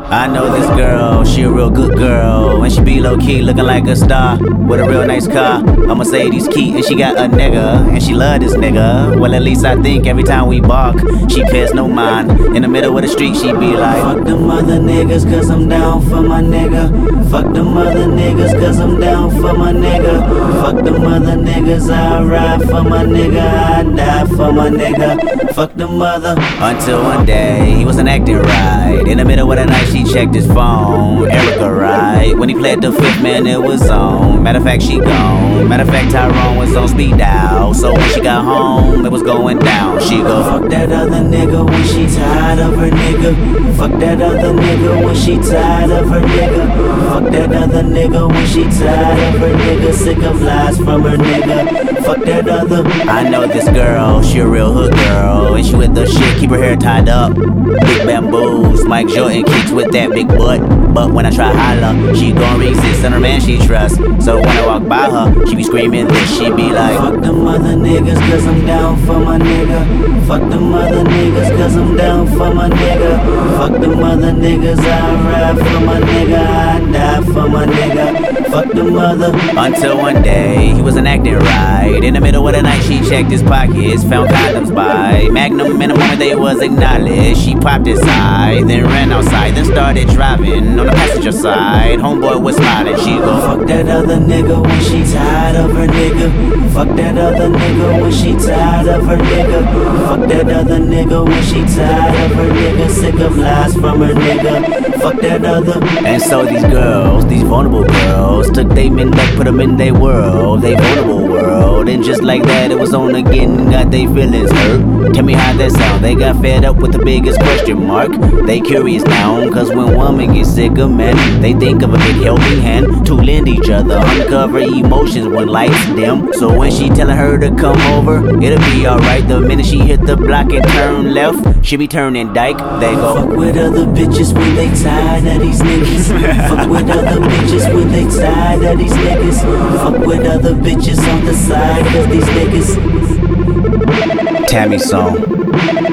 I know this girl, she a real good girl, and she be low-key looking like a star with a real nice car, a Mercedes key, and she got a nigga, and she love this nigga. Well, at least I think every time we bark, she pays no mind. In the middle of the street, she be like, fuck them other niggas, cause I'm down for my nigga. Fuck them other niggas, cause I'm down for my nigga. Fuck them other niggas, I ride for my nigga, I die for my nigga. Fuck them other. Until one day, he wasn't acting right. In the middle of the night, she checked his phone. Erica, right? When he played the fifth, man, it was on. Matter of fact, she gone. Matter of fact, Tyrone was on speed dial. So when she got home, it was going down. She go, fuck that other nigga when she tired of her nigga. Fuck that other nigga when she tired of her nigga. Fuck that other nigga when she tired of her nigga. Sick of lies from her nigga. Fuck that other. I know this girl, she a real hood girl, and she with the shit, keep her hair tied up. Big bamboos, Mike Jordan kicks with that big butt. But when I try holler, she gon' resist, and her man she trusts. So when I walk by her, she be screaming this, she be like, fuck them other niggas, cause I'm down for my nigga. Fuck them other niggas, cause I'm down for my nigga. Fuck them other niggas, I ride for my nigga, I die for my nigga. Fuck them other. Until one day, he wasn't acting right. In the middle of the night, she checked his pockets, found condoms by Magnum. In the moment they was acknowledged, she popped his eye, then ran outside, then started driving on the passenger side. Homeboy was smiling, she go, fuck that other nigga when she tired of her nigga. Fuck that other nigga when she tired of her nigga. Fuck that other nigga when she tired of her nigga. Sick of lies from her nigga. Fuck that other. And so these girls, these vulnerable girls, took they men that put them in their world, they vulnerable world. And just like that, it was on again, got they feelings hurt. Tell me how that sound. They got fed up with the biggest question mark. They curious now, cause when women get sick of men, they think of a big helping hand to lend each other, uncover emotions when lights dim. So when she telling her to come over, it'll be alright. The minute she hit the block and turn left, she be turning dyke. They go, fuck with other bitches when they tired of these niggas. Fuck with other bitches when they tired of these niggas. Fuck with other bitches on the side of these niggas. Tammy song.